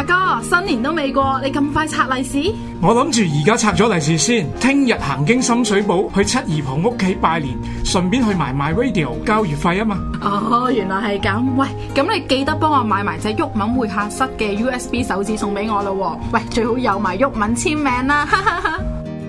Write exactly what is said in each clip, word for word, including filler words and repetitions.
阿哥，新年都未過，你咁快拆利是？ 我諗住而家拆咗利是先，聽日行經深水埗去七姨婆屋企拜年，順便去埋 MyRadio 交月費啊嘛。 哦，原來係咁。喂，咁你記得幫我買埋隻毓民會客室嘅 U S B 手指送俾我咯。喂，最好有埋毓民簽名啦。哈哈哈。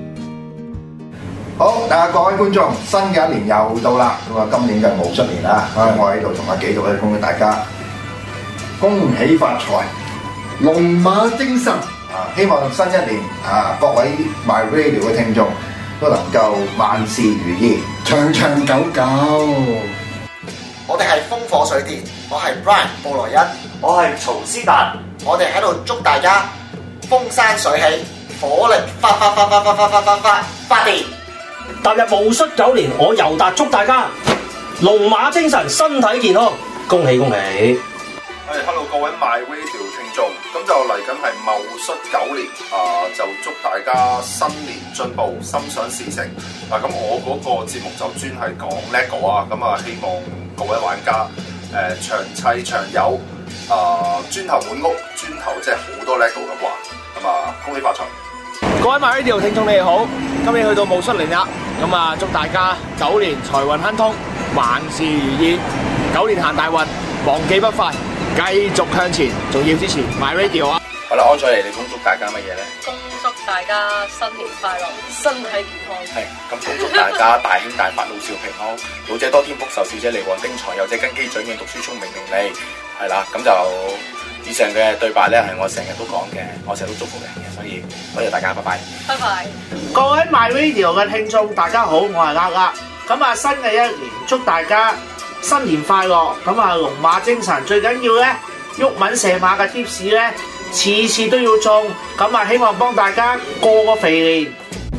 好，大家各位觀眾，新嘅一年又到啦，咁啊，今年就戊戌年啦。咁我喺度同阿紀導咧恭喜大家，恭喜發財，龍馬精神啊！希望新一年啊，各位 MyRadio 嘅聽眾都能夠萬事如意，長長久久。 我哋係風火水電，我係 Brian 布萊恩， 我係曹思達， 我哋喺度祝大家風生水起，火力發發發發發發發發發發電。 踏入戊戌九年，我尤達祝大家龍馬精神，身體健康，恭喜恭喜！ 係、hey, hello 各位 MyRadio 聽眾，咁就嚟緊係戊戌九年啊，就祝大家新年進步，心想事成。嗱、啊，咁我嗰個節目就專係講 LEGO 啊，咁啊希望各位玩家誒、呃、長砌長有啊，磚頭滿屋，磚頭即係好多 LEGO 咁話，咁啊恭喜發財！ 各位 MyRadio 聽眾你哋好，今年去到戊戌年啦，咁啊祝大家九年財運亨通，萬事如意，九年行大運，忘記不快，繼續向前，仲要支持 MyRadio 啊！ 好啦，安采妮，你恭祝大家乜嘢咧？ 恭祝大家新年快樂，身體健康。 係，咁恭祝大家大興大發，老少平安，老者多添福壽，少者離旺丁財，幼者根基長遠，讀書聰明伶俐。係啦，咁就以上嘅對白咧係我成日都講嘅，我成日都祝福人嘅，所以多謝大家，拜拜。 拜拜。 各位 MyRadio 嘅聽眾，大家好，我係呃呃。咁啊，新嘅一年祝大家新年快樂。咁啊，龍馬精神，最緊要咧，毓民射馬嘅 tips 咧，次次都要中。咁啊，希望幫大家過個肥年。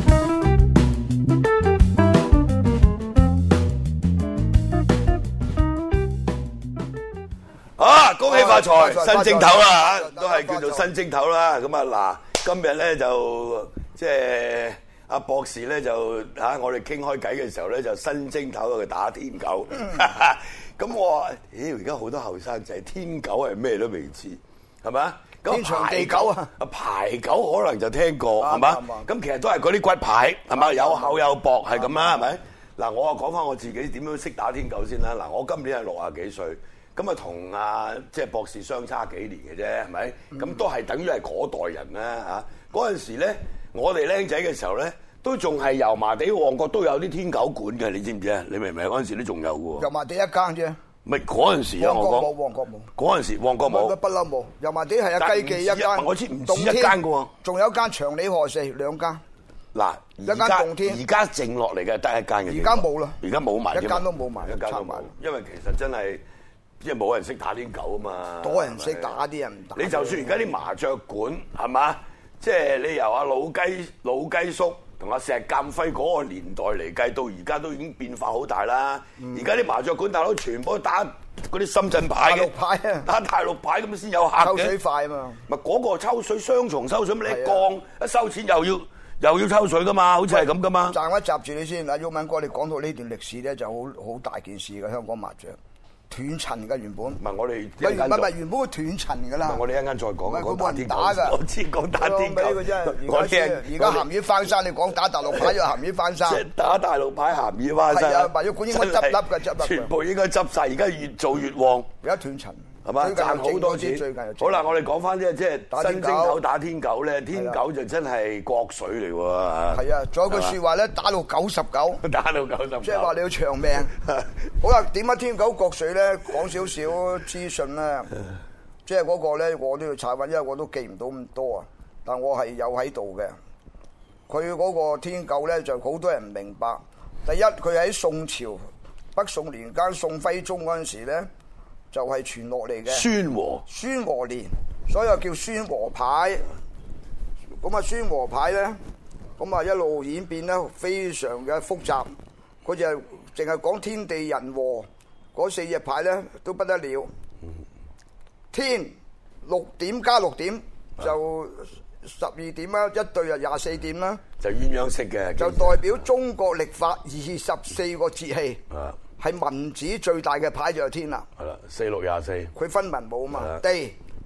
啊！恭喜發財，新正頭啦嚇，都係叫做新正頭啦。咁啊嗱，今日咧就即係阿博士咧就嚇，我哋傾開偈嘅時候咧就新正頭去打天九。咁我話：妖，而家好多後生仔天九係咩都未知，係咪啊？ 天長地久啊！ 排九可能就聽過係嘛？咁其實都係嗰啲骨牌係嘛？有厚有薄係咁啦，係咪？嗱，我啊講翻我自己點樣識打天九先啦。嗱，我今年係六啊幾歲。咁啊，同啊即係博士相差幾年嘅啫，係咪？咁、嗯、都係等於係嗰代人啦嚇。嗰陣時咧，我哋僆仔嘅時候咧，都仲係油麻地旺角都有啲天九館嘅，你知唔知啊？你明唔明？嗰陣時都仲有嘅喎。 油麻地一間啫。 唔係嗰陣時啊，我講。旺角冇，旺角冇。嗰陣時旺角冇。不嬲冇。油麻地係阿雞記一間。我知唔止一間嘅喎。仲有一間長里河四兩間。嗱，一間洞天。而家剩落嚟嘅得一間嘅。而家冇啦。而家冇埋。一間都冇埋。一間都冇。因為其實真係。即係冇人識打天九啊嘛，多人識打啲人唔打。你就算而家啲麻雀館係嘛，即係你由阿老雞老雞叔同阿石鑑輝嗰個年代嚟計，到而家都已經變化好大啦。而家啲麻雀館大佬全部都打嗰啲深圳牌嘅，大陸牌啊，打大陸牌咁先有客嘅。抽水快啊嘛，咪嗰個抽水雙重抽水，咁你一降一收錢又要又要抽水噶嘛，好似係咁噶嘛。暫一閘住你先，阿毓民哥，你講到呢段歷史咧，就好好大件事嘅香港麻雀。斷層嘅原本，唔係我哋，唔係唔係原本會斷層㗎啦。我哋一陣間再講。唔係佢冇人打㗎，我知講打天九。我聽而家鹹魚翻山，你講打大陸牌又鹹魚翻山。即係打大陸牌鹹魚翻山。係啊，麻雀館應該執笠㗎，執笠。全部應該執晒，而家越做越旺。而家斷層。係嘛？賺好多錢。好啦，我哋講翻啲即係新正頭打天九咧，天九就真係國粹嚟喎。係啊，仲有句説話咧，打到九十九，打到九十九，即係話你要長命。好啦，點解天九國粹咧？講少少資訊啦，即係嗰個咧，我都要查揾，因為我都記唔到咁多啊。但我係有喺度嘅。佢嗰個天九咧，就好多人唔明白。第一，佢喺宋朝北宋年間宋徽宗嗰陣時咧。就係傳落嚟嘅宣和，宣和年，所以又叫宣和牌。咁啊，宣和牌咧，咁啊一路演變咧，非常嘅複雜。佢就淨係講天地人和嗰四隻牌咧，都不得了。天六點加六點就十二點啦，一對就廿四點啦。就鴛鴦式嘅，就代表中國曆法二十四個節氣。係文字最大嘅牌就係天啦，係啦，四六廿四。佢分文武嘛，地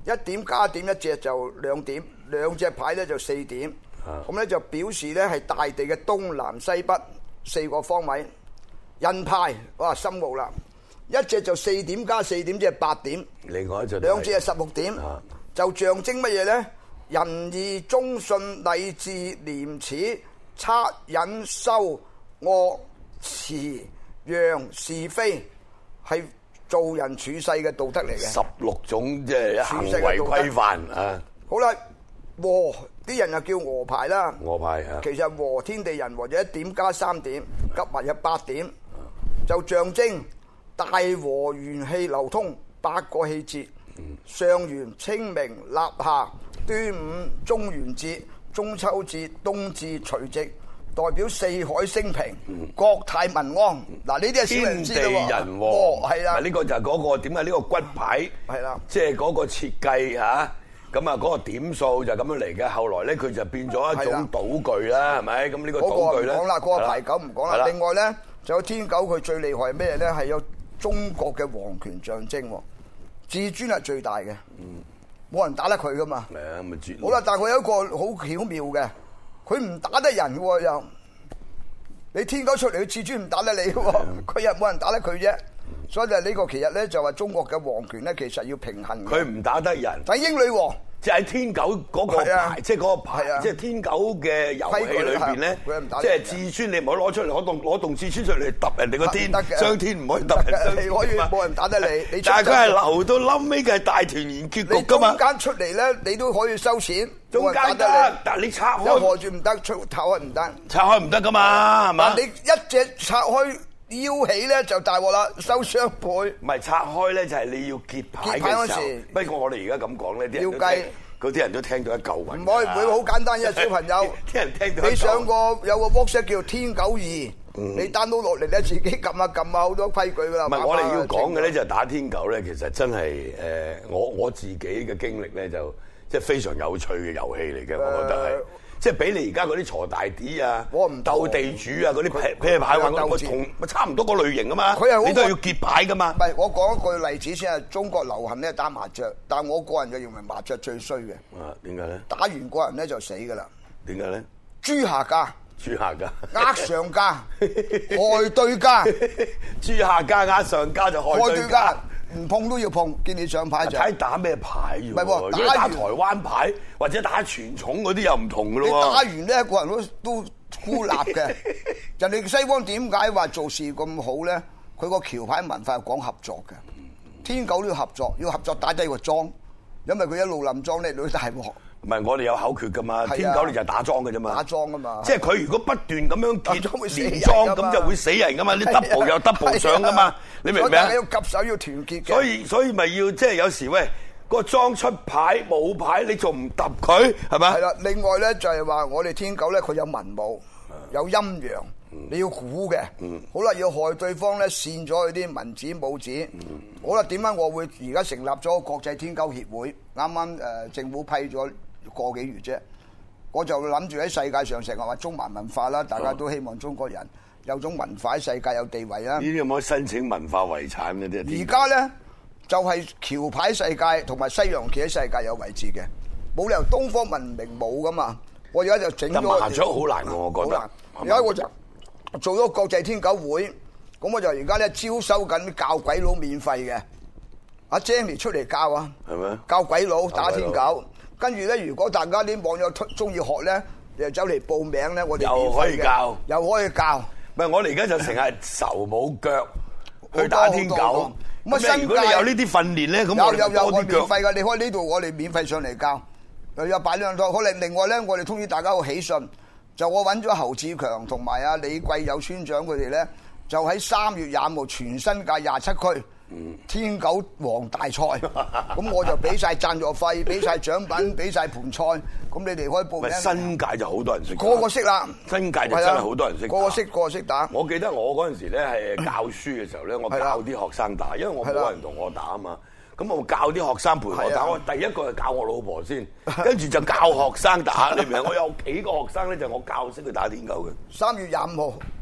一點加點一隻就兩點，兩隻牌咧就四點。咁咧就表示咧係大地嘅東南西北四個方位。印牌哇深奧啦，一隻就四點加四點，即係八點。 另外一隻兩隻係十六點，就象徵乜嘢咧？仁義忠信禮智廉恥惻隱羞惡慈讓是非，係做人處世嘅道德嚟嘅。 十六種即係行為規範啊！ 好啦，和啲人又叫和牌啦。 和牌啊， 其實和天地人和就一點加三點，夾埋有八點，就象徵大和元氣流通，八個氣節。上元、清明、立夏、端午、中元節、中秋節、冬至、除夕，代表四海升平、嗯、國泰民安。嗱，呢啲係小人知道喎。天地人和係啦， 呢個就係嗰、那個點解呢個骨牌係啦，即係嗰個設計嚇。咁啊，嗰個點數就咁樣嚟嘅。後來咧，佢就變咗一種賭具啦，係咪？咁呢個賭具咧， 嗰個唔講啦，嗰個牌九唔講啦。另外咧，就有天九，佢最厲害係咩咧？係有中國嘅皇權象徵。至尊係最大嘅，冇人打得佢噶嘛。係啊，咪絕。好啦，但係佢有一個好巧妙嘅，佢唔打得人喎又。你天九出嚟，佢至尊唔打得你喎，佢又冇人打得佢啫。所以就呢個其實咧就話中國嘅皇權咧，其實要平衡。 佢唔打得人。 但係英女王。 即係天九嗰個牌，即係嗰個牌，即係天九嘅遊戲裏邊咧，即係至尊你唔可以攞出嚟，攞棟攞棟至尊出嚟揼人哋個天，雙天唔可以揼人。 你可以冇人打得你，你但係佢係留到冧尾嘅係大團圓結局噶嘛。 中間出嚟咧，你都可以收錢。 中間得，但係你拆開， 有何住唔得，出拆開唔得。 拆開唔得噶嘛，係嘛？ 你一隻拆開。腰起咧就大鑊啦，收雙倍。 唔係拆開咧，就係你要結牌嘅時候。不過我哋而家咁講咧，啲人都嗰啲人都聽到一嚿雲。唔可以，唔會好簡單，因為小朋友。啲人聽到。你上過有個 WhatsApp 叫天九二，你 download 落嚟咧，自己撳下撳下好多規矩噶啦。唔係，我哋要講嘅咧就係打天九咧，其實真係誒，我我自己嘅經歷咧就即係非常有趣嘅遊戲嚟嘅，我覺得係。即係比你而家嗰啲鋤大啲啊，我唔鬥地主啊，嗰啲啤啤牌玩嗰個同咪差唔多個類型啊嘛。佢係你都係要結牌噶嘛。唔係，我講一句例子先啊。中國流行咧打麻雀，但係我個人就認為麻雀最衰嘅。啊，點解咧？打完個人咧就死噶啦。點解咧？豬下家。豬下家。呃上家，害對家。豬下家呃上家就害對家。唔碰都要碰，見你上牌就睇打咩牌喎？唔係喎，打打台灣牌或者打傳統嗰啲又唔同噶咯喎。你打完呢，個人都都孤立嘅。人哋西方點解話做事咁好咧？佢個橋牌文化係講合作嘅。天九都要合作，要合作打低個莊，因為佢一路冧莊咧，你大鑊。唔係我哋有口訣噶嘛，天九你就係打莊嘅啫嘛。打莊啊嘛。即係佢如果不斷咁樣結連莊，咁就會死人噶嘛。你 double 有 double 上噶嘛，你明唔明啊？要夾手要團結嘅。所以所以咪要即係有時喂個莊出牌冇牌，你仲唔揼佢係咪？係啦。另外咧就係話我哋天九咧，佢有文武，有陰陽，你要估嘅。好啦，要害對方咧，扇咗佢啲文子武子。好啦，點解我會而家成立咗國際天九協會？啱啱誒政府批咗。個幾月啫，我就諗住喺世界上成日話中華文化啦，大家都希望中國人有種文化喺世界有地位啦。呢啲有冇申請文化遺產嘅啫？而家咧就係橋牌世界同埋西洋棋喺世界有位置嘅，冇理由東方文明冇噶嘛。我而家就整咗麻雀好難嘅，我覺得。而家我就做咗國際天九會，咁我就而家咧招收緊教鬼佬免費嘅，阿 Jenny 出嚟教啊，係咪？教鬼佬打天九。跟住咧，如果大家啲網友中意學咧，你就走嚟報名咧，我哋又可以教，又可以教。唔係我哋而家就成日手冇腳去打天九。咁啊，新如果你有呢啲訓練咧，咁我哋多啲腳。免費㗎，你開呢度，我哋免費上嚟教。又有擺兩套。好，另另外咧，我哋通知大家個喜訊，就我揾咗侯志強同埋阿李貴友村長佢哋咧，就喺三月廿五號全新界廿七區。嗯、天九王大賽，咁我就俾晒贊助費，俾晒獎品，俾晒盤菜，咁你哋可以報名。新界就好多人識，個個識啦。新界就真係好多人識，個個識，個個識打。我記得我嗰陣時咧係教書嘅時候咧，我教啲學生打，因為我冇人同我打啊嘛。咁我教啲學生陪我打，我第一個係教我老婆先，跟住就教學生打。你明唔明？我有幾個學生咧，就我教識佢打天九嘅。三月廿五號。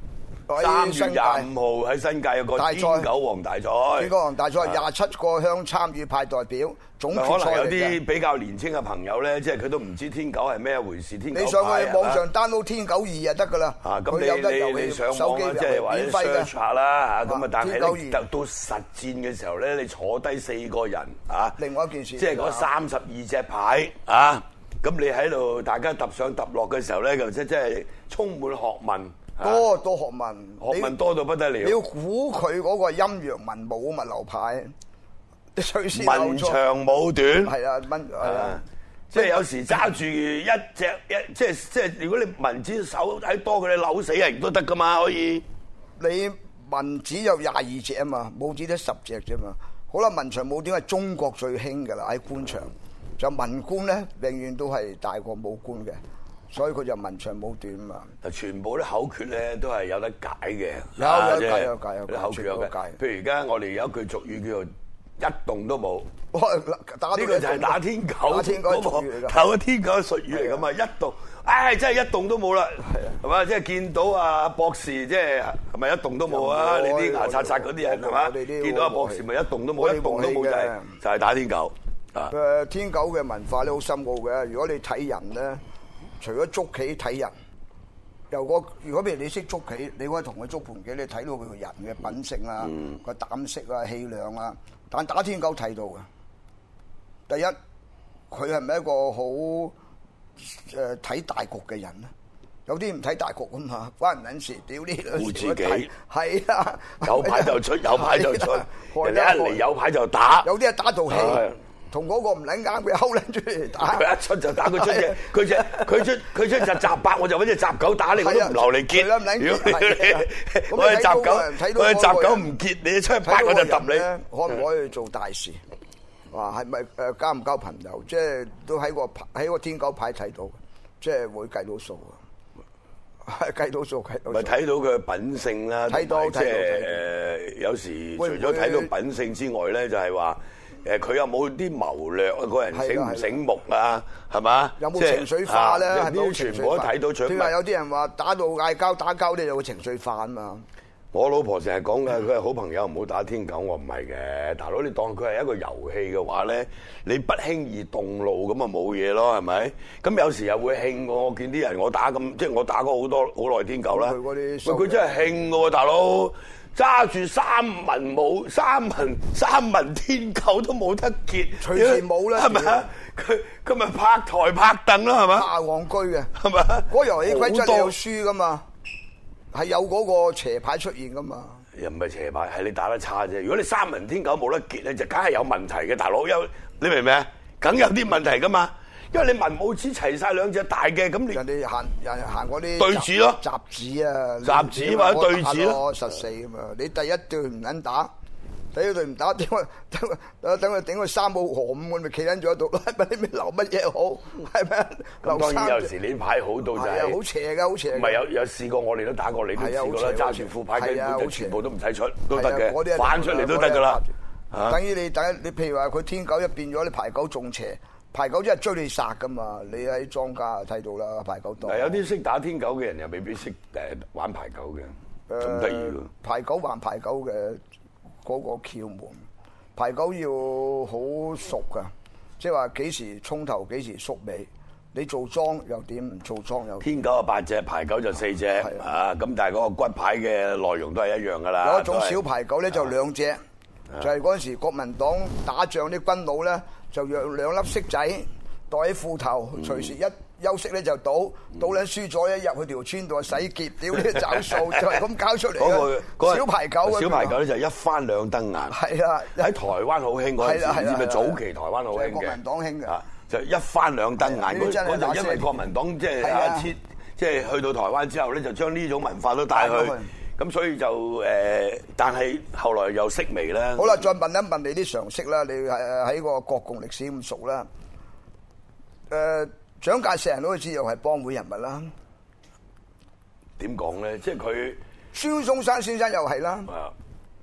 三月廿五號喺新界有個天九王大賽， 天九王大賽廿七個鄉參與派代表，總決賽嚟嘅。 可能有啲比較年青嘅朋友咧，即係佢都唔知天九係咩回事。天九你上去網上 download 天九二就得㗎啦。 啊，咁你你你上網啦，即係話你 search 下啦嚇。咁啊，但係你到實戰嘅時候咧，你坐低四個人啊， 另外一件事， 即係嗰三十二隻牌啊，咁你喺度大家揼上揼落嘅時候咧，就即即係充滿學問。 多多學問， 學問多到不得了。 你要估佢嗰個陰陽文武物流牌，隨時文長武短。 係啊，文係啊， 即係有時揸住一隻一，即係即係如果你文子手睇多，佢哋扭死人都得噶嘛，可以。 你文子有廿二隻啊嘛，武子得十隻啫嘛。好啦，文長武短係中國最興噶啦，喺官場就文官咧，永遠都係大過武官嘅。所以佢就文長武短嘛。 全部啲口訣咧都係有得解嘅。 有有解有解有解。 啲口訣有解。譬如而家我哋有一句俗語叫做一動都冇。呢個就係打天九。打天九術語嚟㗎。打天九術語嚟㗎嘛，一動，唉，真係一動都冇啦。係啊。係嘛，即係見到阿博士，即係係咪一動都冇啊？你啲牙刷刷嗰啲人係嘛？見到阿博士咪一動都冇，一動都冇就係就係打天九。啊。 誒，天九嘅文化咧好深奧嘅。如果你睇人咧。除咗捉棋睇人，由個如果譬如你識捉棋，你可以同佢捉盤棋，你睇到佢個人嘅品性啊、個膽識啊、氣量啊。但打天九睇到嘅，第一佢係咪一個好誒睇大局嘅人咧？有啲唔睇大局㗎嘛，關人撚事，屌呢兩顧自己係啊， 有牌就出，有牌就出，人哋一嚟有牌就打， 有啲係打道氣。同嗰個唔撚啱，佢摳撚出嚟打。 佢一出就打，佢出隻，佢隻，佢出，佢出隻雜八，我就揾隻雜狗打你，我都唔留你結。如果我係雜狗，我係雜狗唔結你，出八我就揼你。 可唔可以做大事？話係咪誒交唔交朋友？即係都喺個喺個天九牌睇到，即係會計到數啊！計到數，計到數。 咪睇到佢嘅品性啦，睇到即係誒有時除咗睇到品性之外咧，就係話。誒佢有冇啲謀略啊？個人醒唔醒目啊？係嘛？ 有冇情緒化咧？係咪全部都睇到？ 最話有啲人話打到嗌交打交咧，就會情緒化啊嘛。 我老婆成日講嘅，佢係好朋友，唔好打天九。我唔係嘅，大佬你當佢係一個遊戲嘅話咧，你不輕易動怒咁啊冇嘢咯，係咪？咁有時又會興喎。我見啲人我打咁，即係我打過好多好耐天九啦。喂，佢真係興嘅喎，大佬。揸住三文武三文三文天九都冇得結， 隨時冇啦， 係咪啊？佢佢咪拍台拍凳啦，係咪？ 拍戇居嘅， 係咪？ 嗰遊戲規則你有輸噶嘛？係有嗰個邪牌出現噶嘛？ 又唔係邪牌，係你打得差啫。如果你三文天九冇得結咧，就梗係有問題嘅，大佬。有你明唔明啊？梗有啲問題噶嘛。因為你文武子齊晒兩隻大嘅，咁你人哋行人行嗰啲對子咯， 雜子啊， 雜子或者對子咯， 十四啊嘛。你第一對唔撚打，第一對唔打，等佢等佢等佢頂佢三武河五，我咪企喺咗度咯。咪你咪留乜嘢好？係咪？ 咁當然有時你牌好到就係好邪㗎，好邪。 唔係有有試過，我哋都打過，你都試過啦。揸住副牌根本就全部都唔使出，都得嘅，反出嚟都得㗎啦。 等於你等你譬如話佢天九一變咗，你牌九仲邪。牌九真係追你殺噶嘛？你喺莊家睇到啦，牌九檔。 有啲識打天九嘅人又未必識誒玩牌九嘅，咁得意喎。 牌九還牌九嘅嗰個竅門，牌九要好熟噶，即係話幾時衝頭幾時縮尾。你做莊又點？唔做莊又點？ 天九啊八隻，牌九就四隻啊！咁但係嗰個骨牌嘅內容都係一樣噶啦。 有一種小牌九咧就兩隻，就係嗰陣時國民黨打仗啲軍佬咧。就讓兩粒骰仔袋喺褲頭，隨時一休息咧就賭，賭撚輸咗一入去條村度洗劫，屌你找數，就係咁搞出嚟嘅。小牌九， 小牌九咧就一翻兩瞪眼。 係啊， 喺台灣好興嗰陣時，唔知咪早期台灣好興嘅。 國民黨興嘅， 就一翻兩瞪眼。嗰嗰就因為國民黨即係啊，即係去到台灣之後咧，就將呢種文化都帶去。咁所以就誒，但係後來又式微啦。 好啦，再問一問你啲常識啦，你係喺個國共歷史咁熟啦。誒，蔣介石人都知又係幫會人物啦。 點講咧？即係佢孫中山先生又係啦。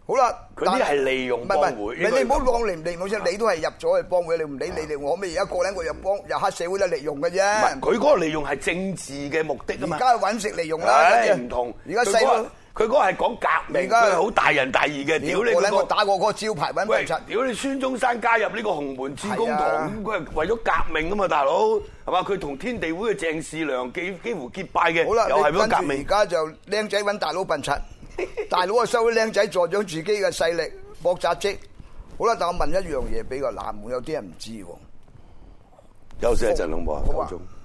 好啦， 佢啲係利用幫會。 你你唔好講利唔利用先，你都係入咗去幫會，你唔理你哋我咩？而家個兩個入幫入黑社會都利用嘅啫。 唔係佢嗰個利用係政治嘅目的啊嘛。 而家係揾食利用啦， 唔同。 而家細佬。 佢嗰個係講革命，佢係好大仁大義嘅。屌你嗰個打過嗰個招牌揾笨柒。 屌你孫中山加入呢個洪門致公堂，佢係為咗革命啊嘛，大佬係嘛？佢同天地會嘅鄭士良幾幾乎結拜嘅， 好啦， 又係為咗革命。 而家就僆仔揾大佬笨柒，大佬啊收啲僆仔助長自己嘅勢力，搏扎職。好啦，但我問一樣嘢比較難，有啲人唔知喎。 休息一陣好唔好啊？夠鐘。